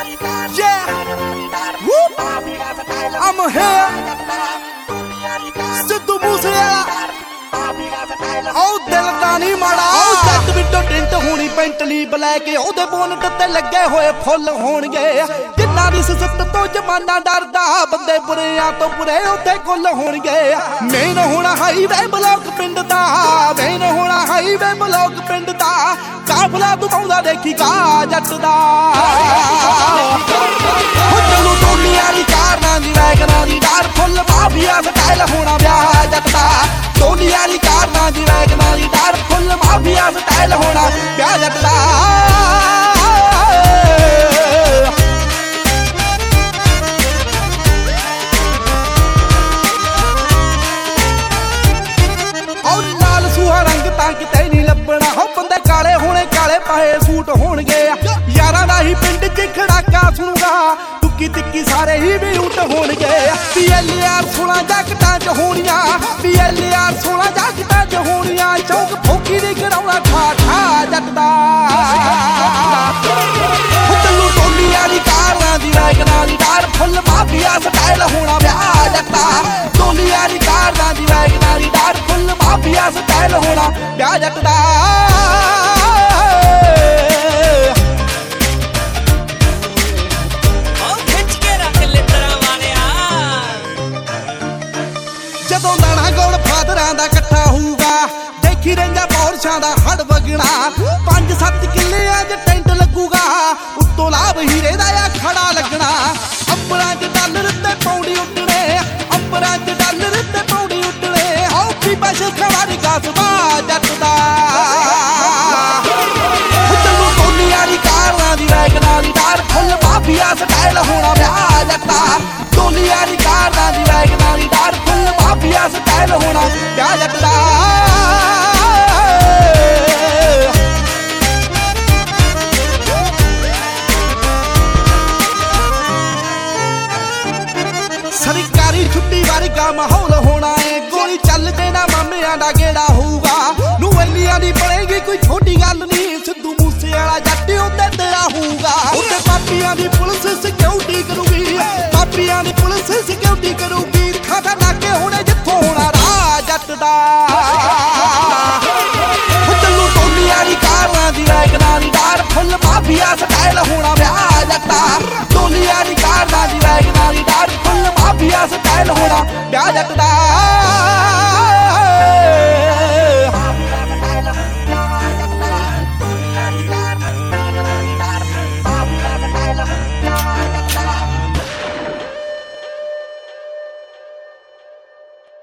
Yeah, whoop. I'm here. Sidhu Moosewala ਉਹ ਦਿਲ ਦਾ ਨਹੀਂ ਮਾੜਾ ਜੱਟ ਵਿੱਚੋਂ ਟਿੰਟ ਹੋਣੀ ਪੈਂਟਲੀ ਬਲੈਕ ਉਹਦੇ ਬੋਨਟ ਤੇ ਲੱਗੇ ਹੋਏ ਫੁੱਲ ਹੋਣਗੇ ਜਿੰਨਾ ਦੀ ਸਿੱਤ ਤੋਂ ਜਮਾਨਾ ਡਰਦਾ ਬੰਦੇ ਬੁਰਿਆਂ ਤੋਂ ਬੁਰੇ ਉੱਥੇ ਕੁੱਲ ਹੋਣਗੇ ਮੇਨ ਹੋਣਾ ਹਾਈਵੇ ਬਲੌਕ ਪਿੰਡ ਦਾ ਮੇਨ ਹੋਣਾ ਹਾਈਵੇ ਬਲੌਕ ਪਿੰਡ ਦਾ ਕਾਫਲਾ ਤੂੰ ਪਾਉਂਦਾ ਦੇਖੀਗਾ ਜੱਟ ਦਾ ਹੋ ਚਲੂ ਟੋਲੀਆਂ ਦੀ ਕਾਰਾਂ ਦੀ ਵੈਗਨਾਂ ਦੀ ਡਾਰ ਫੁੱਲ ਮਾਫੀਆ ਸਟਾਈਲ ਹੋਣਾ ਵਿਆਹ ਜੱਟ ਦਾ ਟੋਲੀਆਂ ਦੀ ਕਾਰਾਂ ਦੀ ਵੈਗਨਾਂ ਦੀ ਡਾਰ ਫੁੱਲ ਮਾਫੀਆ ਸਟਾਈਲ ਹੋਣਾ ਵਿਆਹ ਜੱਟ ਦਾ ਰੰਗ ਤਾਂ ਕਿਤੇ ਨਹੀਂ ਲੱਭਣਾ ਹੋ ਬੰਦੇ ਕਾਲੇ ਹੋਣੇ ਕਾਲੇ ਪਾਏ ਸੂਟ ਹੋਣਗੇ ਯਾਰਾਂ ਦਾ ਹੀ ਪਿੰਡ 'ਚ ਖੜਾਕਾ ਸੁਣੂਗਾ ਟੁੱਕੀ ਟਿੱਕੀ ਸਾਰੇ ਹੀ ਵੀ ਉੱਟ ਹੋਣਗੇ PLR 16 ਜੱਟਾਂ 'ਚ ਹੋਣੀਆਂ PLR 16 ਜੱਟਾਂ 'ਚ ਹੋਣੀਆਂ ਚੌਕ ਫੋਕੀ ਦੀ ਕਰਾਉਣਾ ਠਾ ਠਾ ਜੱਟ ਦਾ ਚੱਲੂ ਟੋਲੀਆਂ ਦੀ ਕਾਰਾਂ ਦੀ ਵੈਗਨਾਂ ਦੀ ਡਾਰ ਫੁੱਲ ਮਾਫੀਆ ਸਟਾਈਲ ਹੋਣਾ ਵਿਆਹ ਜੱਟਾ ਟੋਲੀਆਂ ਦੀ ਕਾਰਾਂ ਦੀ ਵੈਗਨਾਂ ਦੀ ਡਾਰ ਫੁੱਲ ਮਾਫੀਆ ਸਟਾਈਲ ਹੋਣਾ ਵਿਆਹ ਜੱਟ ਦਾ ਜਦੋਂ ਲਾਣਾ ਗੋਲ ਫਾਦਰਾਂ ਦਾ ਇਕੱਠਾ ਹੋਊਗਾ ਦੇਖੀ ਰਹਿੰਦਾ ਪੌਰਸ਼ਾਂ ਦਾ ਹੜ ਵਗਣਾ 5-7 ਕਿੱਲਿਆਂ 'ਚ ਟੈਂਟ ਲੱਗੂਗਾ ਉੱਤੋਂ ਲਾਭ ਹੀਰੇ ਦਾ ਆ ਖੜਾ ਲੱਗਣਾ ਅੰਬਰਾਂ 'ਚ ਡਾਲਰ ਤੇ ਪੌੜੀ ਉੱਡਣੇ ਅੰਬਰਾਂ 'ਚ ਡਾਲਰ ਤੇ ਪੌੜੀ ਉੱਡਣੇ ਹੋ ਵੀ ਬਸ ਖਵਾਰੀ ਕਾਸਬਾ ਜੱਟ ਦਾ ਚੱਲੂ ਟੋਲੀਆਂ ਦੀ ਕਾਰਾਂ ਦੀ ਵੈਗਨਾਂ ਦੀ ਡਾਰ ਫੁੱਲ ਮਾਫੀਆ ਸਟਾਈਲ ਹੋਣਾ ਵਿਆਹ ਜੱਟਾ ਟੋਲੀਆਂ ਦੀ ਕਾਰਾਂ ਦੀ ਵੈਗਨਾਂ ਦੀ ਡਾਰ ਫੁੱਲ ਮਾਫੀਆ ਸਟਾਈਲ ਹੋਣਾ ਵਿਆਹ ਜੱਟ ਦਾ ਸਰਕਾਰੀ ਛੁੱਟੀ ਵਰਗਾ ਮਾਹੌਲ ਹੋਣਾ ਏ ਗੋਲੀ ਚੱਲ ਜੇ ਨਾ ਮਾਮਿਆਂ ਦਾ ਗੇੜਾ ਹੋਊਗਾ ਨੂੰ ਐਲੀਆਂ ਦੀ ਬਣੇਗੀ ਕੋਈ ਛੋਟੀ ਗੱਲ ਨਹੀਂ ਸਿੱਧੂ ਮੂਸੇਵਾਲਾ ਜੱਟ ਉੱਤੇ ਤੇਰਾ ਹੋਊਗਾ ਉੱਤੇ ਪਾਪੀਆਂ ਦੀ ਪੁਲਿਸ ਸਿਕਿਉਰਿਟੀ ਕਰੂਗੀ ਪਾਪੀਆਂ ਦੀ ਪੁਲਿਸ ਸਿਕਿਉਰਿਟੀ ਕਰੂਗੀ ਖਾਦਾ ਨਾਕੇ ਹੋਣੇ ਜਿੱਥੋਂ ਹੋਣਾ ਰਾਹ ਜੱਟ ਦਾ ਚੱਲੂ ਟੋਲੀਆਂ ਦੀ ਕਾਰਾਂ ਦੀ ਵੈਗਨਾਂ ਦੀ ਡਾਰ ਫੁੱਲ ਮਾਫੀਆ ਸਟਾਈਲ ਹੋਣਾ ਵਿਆਹ ਜੱਟਾ ਟੋਲੀਆਂ ਦੀ ਕਾਰਾਂ ਦੀ ਵੈਗਨਾਂ ਦੀ ਡਾਰ ਫੁੱਲ ਮਾਫੀਆ ਸਟਾਈਲ ਹੋਣਾ ਵਿਆਹ ਜੱਟ ਦਾ